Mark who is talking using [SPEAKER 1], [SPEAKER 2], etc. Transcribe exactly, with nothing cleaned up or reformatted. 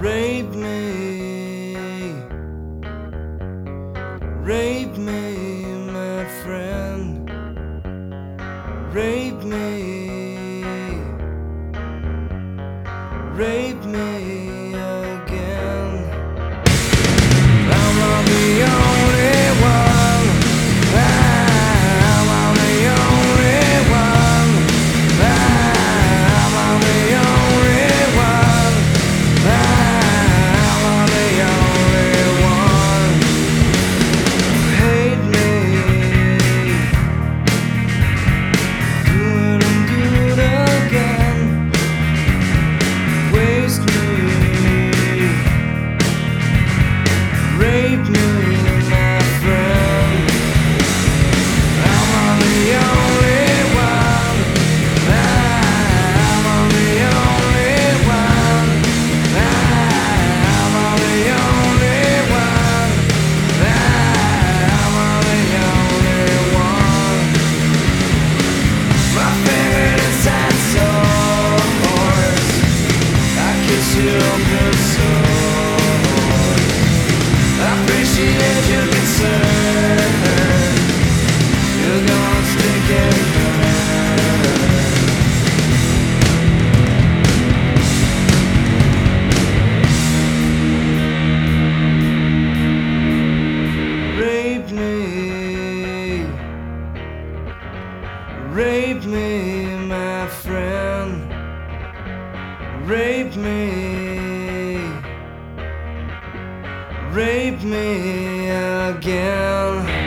[SPEAKER 1] Rape me, rape me, my friend. Rape me, rape me again. I'm not the only one. I'm not the only one. I'm not the only one. I'm not the only one. Hate me, do it and do it again. Waste me, rape me, my friend. I'm not the only one. I'm not the only one. I'm not the only one. I'm not the only one. My favorite inside source. I kiss you good soul. I appreciate your concern. You're gonna stick it Rape me, rape me, my friend. Rape me, rape me again.